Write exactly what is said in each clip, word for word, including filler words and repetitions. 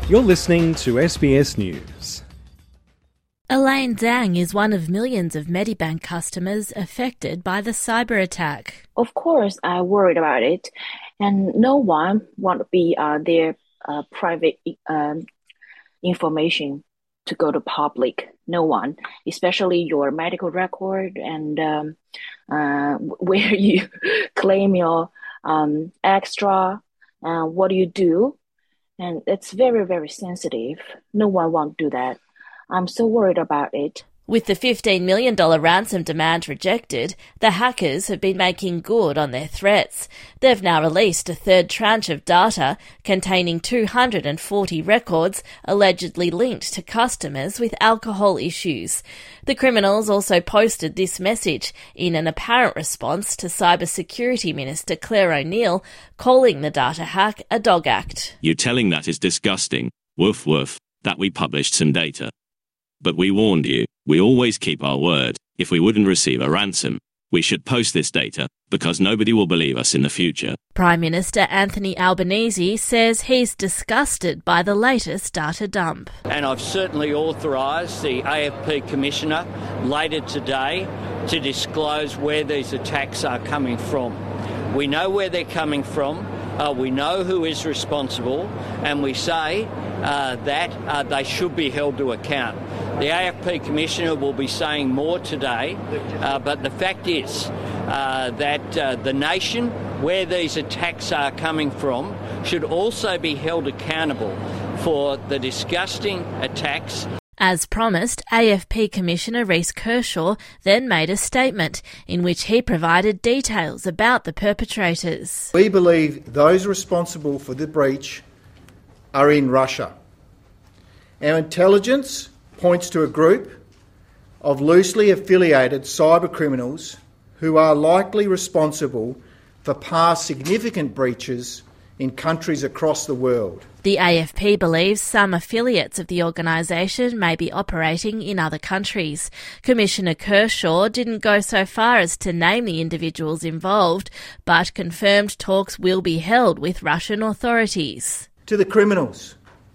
You're listening to S B S News. Elaine Zhang is one of millions of Medibank customers affected by the cyber attack. Of course, I worried about it, and no one want to be uh, their uh, private um, information to go to public. No one, especially your medical record and um, uh, where you claim your um, extra, uh, what do you do? And it's very, very sensitive. No one want to do that. I'm so worried about it. With the fifteen million dollars ransom demand rejected, the hackers have been making good on their threats. They've now released a third tranche of data containing two hundred forty records allegedly linked to customers with alcohol issues. The criminals also posted this message in an apparent response to Cybersecurity Minister Claire O'Neil, calling the data hack a dog act. You telling that is disgusting. Woof woof, that we published some data. But we warned you, we always keep our word. If we wouldn't receive a ransom, we should post this data, because nobody will believe us in the future. Prime Minister Anthony Albanese says he's disgusted by the latest data dump. And I've certainly authorised the A F P Commissioner later today to disclose where these attacks are coming from. We know where they're coming from, uh, we know who is responsible, and we say uh, that uh, they should be held to account. The A F P Commissioner will be saying more today, uh, but the fact is uh, that uh, the nation, where these attacks are coming from, should also be held accountable for the disgusting attacks. As promised, A F P Commissioner Rhys Kershaw then made a statement in which he provided details about the perpetrators. We believe those responsible for the breach are in Russia. Our intelligence points to a group of loosely affiliated cyber criminals who are likely responsible for past significant breaches in countries across the world. The A F P believes some affiliates of the organisation may be operating in other countries. Commissioner Kershaw didn't go so far as to name the individuals involved, but confirmed talks will be held with Russian authorities. To the criminals,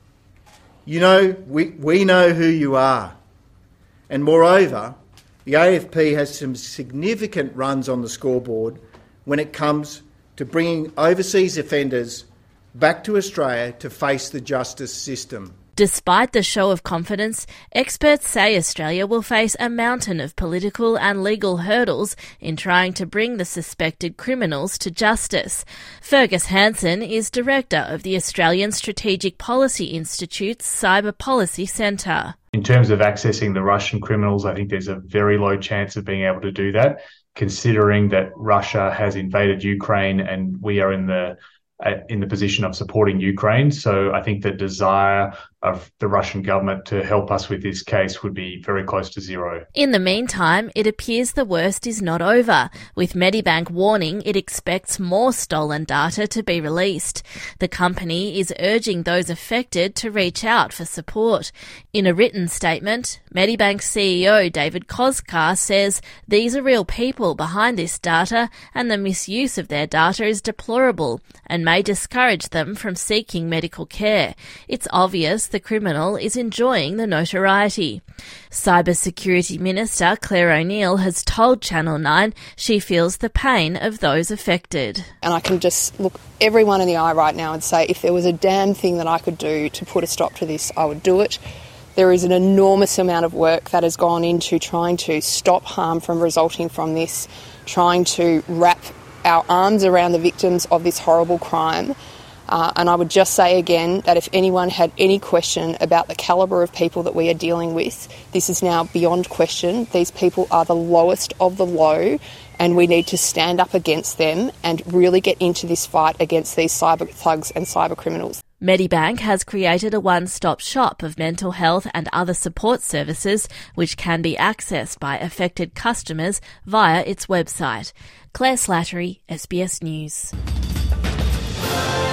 you know, we, we know who you are. And moreover, the A F P has some significant runs on the scoreboard when it comes to bringing overseas offenders back to Australia to face the justice system. Despite the show of confidence, experts say Australia will face a mountain of political and legal hurdles in trying to bring the suspected criminals to justice. Fergus Hansen is director of the Australian Strategic Policy Institute's Cyber Policy Centre. In terms of accessing the Russian criminals, I think there's a very low chance of being able to do that, considering that Russia has invaded Ukraine and we are in the uh, in the position of supporting Ukraine. So I think the desire of the Russian government to help us with this case would be very close to zero. In the meantime, it appears the worst is not over, with Medibank warning it expects more stolen data to be released. The company is urging those affected to reach out for support. In a written statement, Medibank C E O David Koskar says these are real people behind this data and the misuse of their data is deplorable and may discourage them from seeking medical care. It's obvious the criminal is enjoying the notoriety. Cybersecurity Minister Claire O'Neil has told Channel nine she feels the pain of those affected. And I can just look everyone in the eye right now and say if there was a damn thing that I could do to put a stop to this, I would do it. There is an enormous amount of work that has gone into trying to stop harm from resulting from this, trying to wrap our arms around the victims of this horrible crime. Uh, and I would just say again that if anyone had any question about the calibre of people that we are dealing with, this is now beyond question. These people are the lowest of the low, and we need to stand up against them and really get into this fight against these cyber thugs and cyber criminals. Medibank has created a one-stop shop of mental health and other support services which can be accessed by affected customers via its website. Claire Slattery, S B S News.